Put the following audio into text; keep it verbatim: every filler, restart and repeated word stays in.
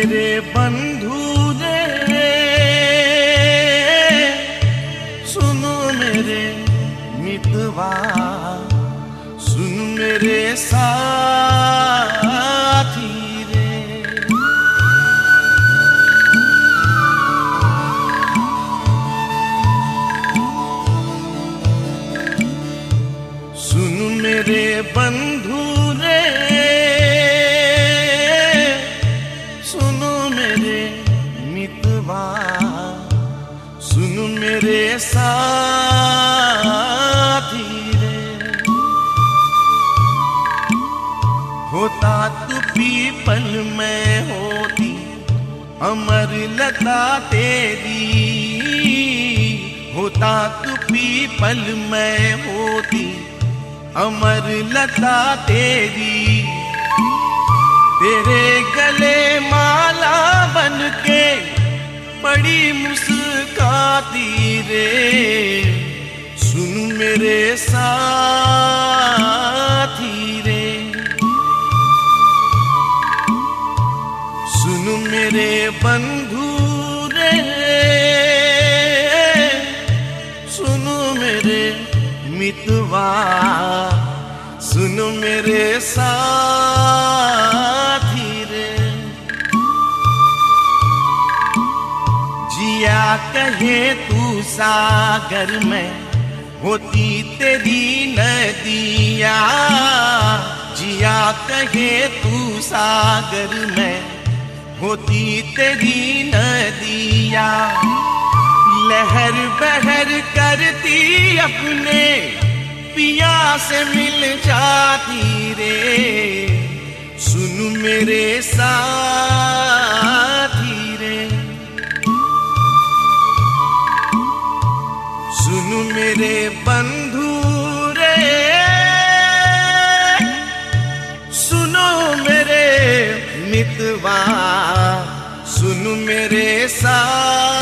मेरे बंधु रे, सुनो मेरे मितवा, सुन मेरे साथी रे। सुन मेरे बंधु रे, सुनो मेरे मितवा, सुन मेरे साथी रे। होता तू पीपल में होती अमर लता तेरी, होता तू पीपल में होती अमर लता तेरी। तेरे गले माला बनके बड़ी मुस्काती रे, सुन मेरे साथी रे। सुन मेरे बंधु रे, सुनो मेरे मितवा, सुन मेरे साथी रे। जिया कहे तू सागर में होती तेरी नदिया, जिया कहे तू सागर में होती तेरी नदिया। लहर बहर करती अपने पिया से मिल जाती रे, सुन मेरे साथी रे। सुन मेरे बंधु रे, सुनो मेरे मितवा, सुन मेरे साथ